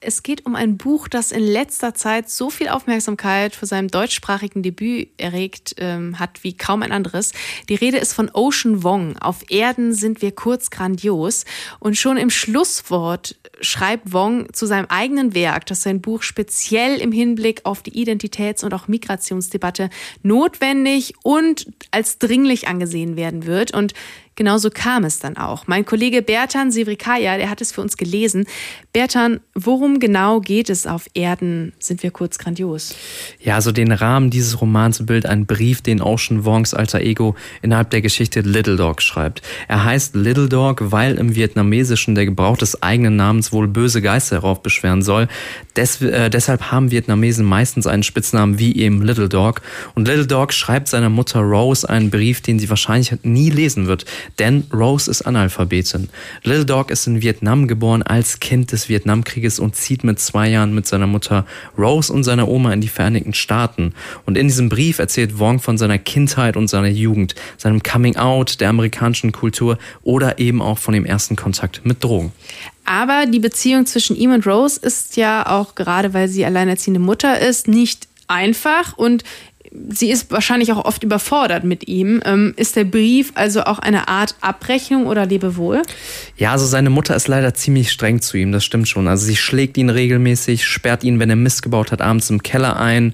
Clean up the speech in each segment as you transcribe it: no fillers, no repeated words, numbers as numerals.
Es geht um ein Buch, das in letzter Zeit so viel Aufmerksamkeit für seinem deutschsprachigen Debüt erregt hat wie kaum ein anderes. Die Rede ist von Ocean Vuong. Auf Erden sind wir kurz grandios. Und schon im Schlusswort schreibt Vuong zu seinem eigenen Werk, dass sein Buch speziell im Hinblick auf die Identitäts- und auch Migrationsdebatte notwendig und als dringlich angesehen werden wird. Und genauso kam es dann auch. Mein Kollege Bertan Sevrikaya, der hat es für uns gelesen. Bertan, worum genau geht es auf Erden? Sind wir kurz grandios? Ja, also den Rahmen dieses Romans bildet ein Brief, den Ocean Vuongs alter Ego innerhalb der Geschichte Little Dog schreibt. Er heißt Little Dog, weil im Vietnamesischen der Gebrauch des eigenen Namens wohl böse Geister heraufbeschwören soll. Deshalb haben Vietnamesen meistens einen Spitznamen wie eben Little Dog. Und Little Dog schreibt seiner Mutter Rose einen Brief, den sie wahrscheinlich nie lesen wird. Denn Rose ist Analphabetin. Little Dog ist in Vietnam geboren als Kind des Vietnamkrieges und zieht mit 2 Jahren mit seiner Mutter Rose und seiner Oma in die Vereinigten Staaten. Und in diesem Brief erzählt Vuong von seiner Kindheit und seiner Jugend, seinem Coming-out, der amerikanischen Kultur oder eben auch von dem ersten Kontakt mit Drogen. Aber die Beziehung zwischen ihm und Rose ist ja auch, gerade weil sie alleinerziehende Mutter ist, nicht einfach und sie ist wahrscheinlich auch oft überfordert mit ihm. Ist der Brief also auch eine Art Abrechnung oder Lebewohl? Ja, also seine Mutter ist leider ziemlich streng zu ihm, das stimmt schon. Also sie schlägt ihn regelmäßig, sperrt ihn, wenn er Mist gebaut hat, abends im Keller ein.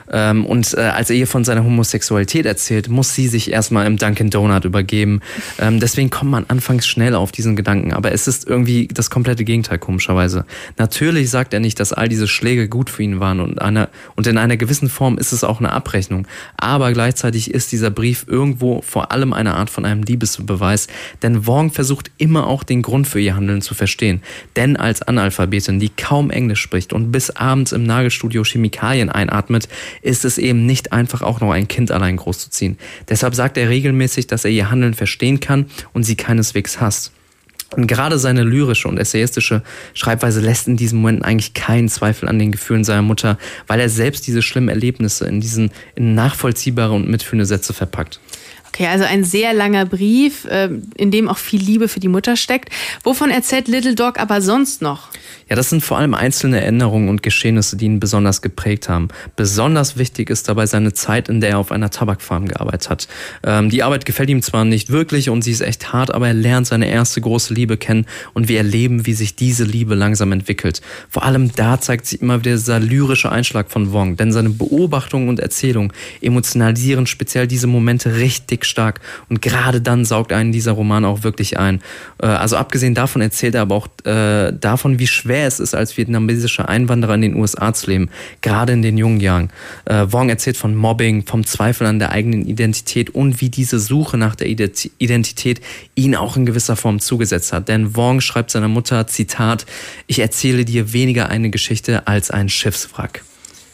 Und als er ihr von seiner Homosexualität erzählt, muss sie sich erstmal im Dunkin' Donut übergeben. Deswegen kommt man anfangs schnell auf diesen Gedanken. Aber es ist irgendwie das komplette Gegenteil, komischerweise. Natürlich sagt er nicht, dass all diese Schläge gut für ihn waren. Und in einer gewissen Form ist es auch eine Abrechnung. Aber gleichzeitig ist dieser Brief irgendwo vor allem eine Art von einem Liebesbeweis. Denn Vuong versucht immer auch den Grund für ihr Handeln zu verstehen. Denn als Analphabetin, die kaum Englisch spricht und bis abends im Nagelstudio Chemikalien einatmet, ist es eben nicht einfach, auch noch ein Kind allein großzuziehen. Deshalb sagt er regelmäßig, dass er ihr Handeln verstehen kann und sie keineswegs hasst. Und gerade seine lyrische und essayistische Schreibweise lässt in diesen Momenten eigentlich keinen Zweifel an den Gefühlen seiner Mutter, weil er selbst diese schlimmen Erlebnisse in nachvollziehbare und mitfühlende Sätze verpackt. Okay, also ein sehr langer Brief, in dem auch viel Liebe für die Mutter steckt. Wovon erzählt Little Dog aber sonst noch? Ja, das sind vor allem einzelne Erinnerungen und Geschehnisse, die ihn besonders geprägt haben. Besonders wichtig ist dabei seine Zeit, in der er auf einer Tabakfarm gearbeitet hat. Die Arbeit gefällt ihm zwar nicht wirklich und sie ist echt hart, aber er lernt seine erste große Liebe kennen und wir erleben, wie sich diese Liebe langsam entwickelt. Vor allem da zeigt sich immer wieder dieser lyrische Einschlag von Vuong, denn seine Beobachtungen und Erzählungen emotionalisieren speziell diese Momente richtig stark und gerade dann saugt einen dieser Roman auch wirklich ein. Also abgesehen davon erzählt er aber auch davon, wie schwer es ist, als vietnamesischer Einwanderer in den USA zu leben, gerade in den jungen Jahren. Vuong erzählt von Mobbing, vom Zweifel an der eigenen Identität und wie diese Suche nach der Identität ihn auch in gewisser Form zugesetzt hat. Denn Vuong schreibt seiner Mutter, Zitat, ich erzähle dir weniger eine Geschichte als ein Schiffswrack.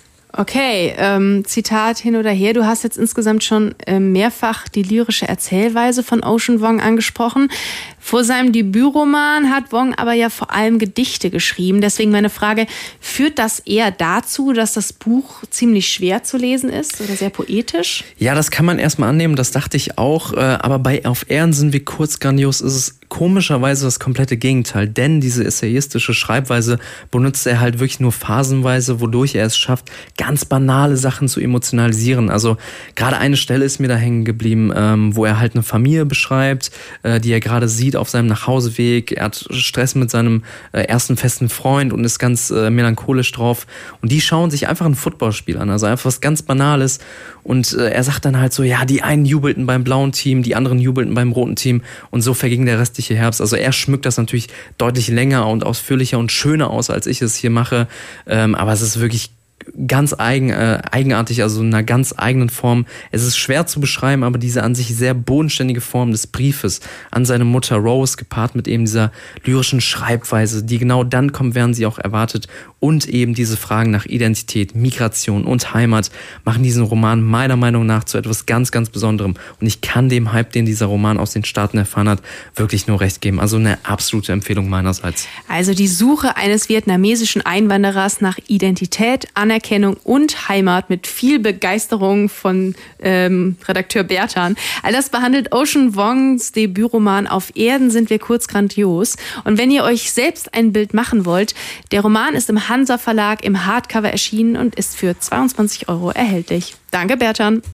Okay, Zitat hin oder her. Du hast jetzt insgesamt schon mehrfach die lyrische Erzählweise von Ocean Vuong angesprochen. Vor seinem Debütroman hat Vuong aber ja vor allem Gedichte geschrieben. Deswegen meine Frage, führt das eher dazu, dass das Buch ziemlich schwer zu lesen ist oder sehr poetisch? Ja, das kann man erstmal annehmen, das dachte ich auch. Aber bei Auf Erden sind wir kurz grandios ist es komischerweise das komplette Gegenteil. Denn diese essayistische Schreibweise benutzt er halt wirklich nur phasenweise, wodurch er es schafft, ganz banale Sachen zu emotionalisieren. Also gerade eine Stelle ist mir da hängen geblieben, wo er halt eine Familie beschreibt, die er gerade sieht auf seinem Nachhauseweg. Er hat Stress mit seinem ersten festen Freund und ist ganz melancholisch drauf. Und die schauen sich einfach ein Footballspiel an, also einfach was ganz Banales. Und er sagt dann halt so, ja, die einen jubelten beim blauen Team, die anderen jubelten beim roten Team. Und so verging der restliche Herbst. Also er schmückt das natürlich deutlich länger und ausführlicher und schöner aus, als ich es hier mache. Aber es ist wirklich ganz eigenartig, also in einer ganz eigenen Form. Es ist schwer zu beschreiben, aber diese an sich sehr bodenständige Form des Briefes an seine Mutter Rose, gepaart mit eben dieser lyrischen Schreibweise, die genau dann kommt, während sie auch erwartet, und eben diese Fragen nach Identität, Migration und Heimat machen diesen Roman meiner Meinung nach zu etwas ganz, ganz Besonderem. Und ich kann dem Hype, den dieser Roman aus den Staaten erfahren hat, wirklich nur recht geben. Also eine absolute Empfehlung meinerseits. Also die Suche eines vietnamesischen Einwanderers nach Identität, Anerkennung Anerkennung und Heimat mit viel Begeisterung von Redakteur Bertan. All das behandelt Ocean Vuongs Debütroman Auf Erden sind wir kurz grandios. Und wenn ihr euch selbst ein Bild machen wollt, der Roman ist im Hansa Verlag im Hardcover erschienen und ist für 22 € erhältlich. Danke, Bertan.